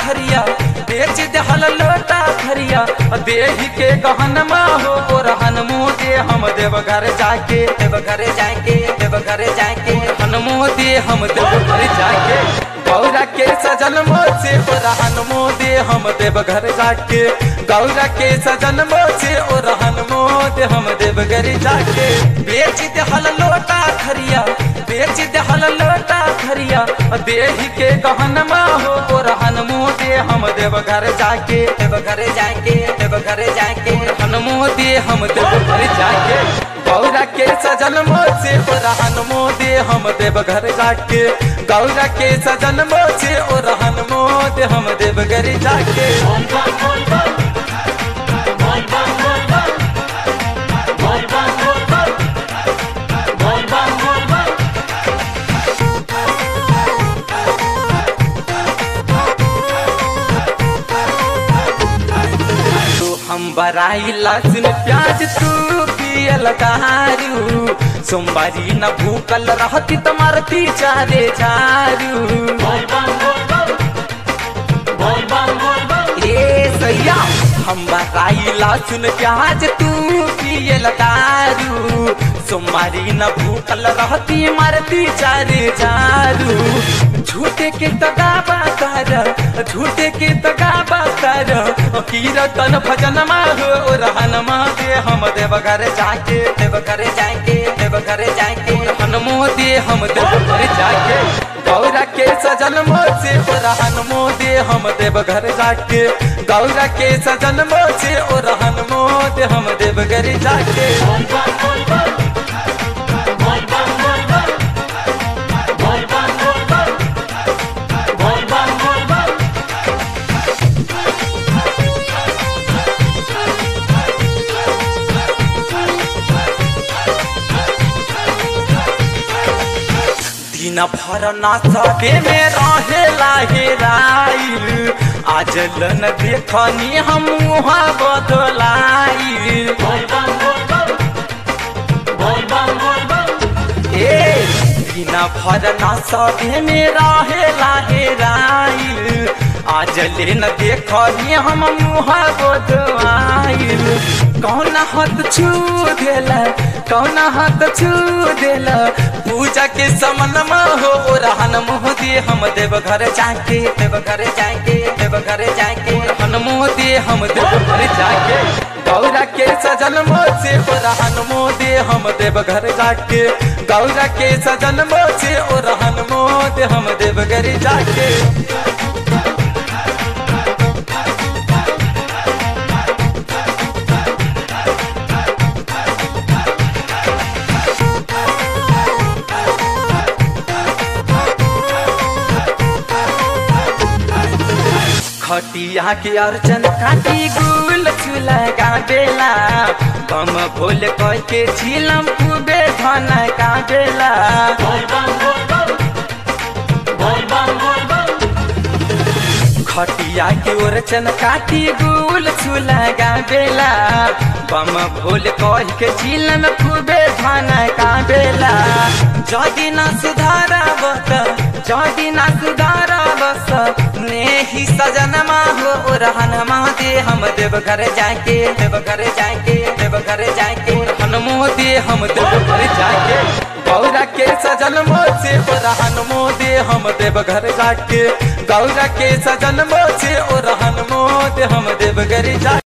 खरिया बेच दहल लोटा खरिया देही के गहनमा हो रहन मुँह दे हम देव घर जाके देव घर जाके देव घर जाके हनुमो दे हम देव घर जाके गौरा के सजन मोचे रहन मुँह दे हम देव घर जाके गौरा के सजन मोचे रहन मुँह दे हम देव घर जाके बेच दहल लोटा खरिया बेच दहल लोटा खरिया देही के गहनमा हो रहन मुँह दे हम देव घर जाके देव घर जाके देव घर जाके हनुमो दे हम देव घर जाके गौरा के सजन मोचे रहन मुँह दे हम देव घर जाके गौरा के सजन मोचे रहन मुँह दे हम देव घर जाके हम बराई लहसुन प्याज तू पियल दारू सोमवारी न भूखल रहती तुम्हारी चारे चारू सैया हम बराई लहसुन प्याज तू पियल दारू सोमवारी न भूखल रहती मरती चारे चारू झूठे के तगाबा कर झूठे के तगाबा कर कीर्तन भजन हो रहन दे हम देव घर जाके देव घर जाके देव घर जाके हनुमो दे हम देव घर जाके गौरा के सजन मोचे रहन दे हम देव घर जाके गौरा के सजन मोचे रहन दे हम देव घर जाके दिन भर नाचबे में रहेला हेराइल आज लन देखनी हम वहाँ बदलाइल दिन भर नाचबे में रहेला हेराइल आज लेन देखनी हम वहाँ बदलाइल कौन हाथ छू देला कौन हाथ छू देला पूजा के समन हो रहन मुँह दे हम देव घर जाके देव घर जाके देव घर जाके हनुमो दे हम देव घर जाके गौरा के सजन मोचे रहन मुँह दे हम देव घर जाके गौरा के सजन मोचे रहन मुँह दे हम देव घर जाके खटिया के अर्चन काटी गुल चूल्हा गाबेला बम भोल कह के झिलम खूबे धन गाबेला खटिया के अर्चन काटी गुल चूल्हा गाबेला बम भोल कह के झिलम खूबे धन गाबेला जदि न सुधारा जदि न सुधारा बस ने ही सजन हो रहन दे हम देव घर जाके देव घर जाके देव घर जाके हनुमो दे हम देव घर जाके गौरा के सजन मोचे रहन दे हम देव घर जाके गौरा के सजन मोचे रहन दे हम देव घर जाके।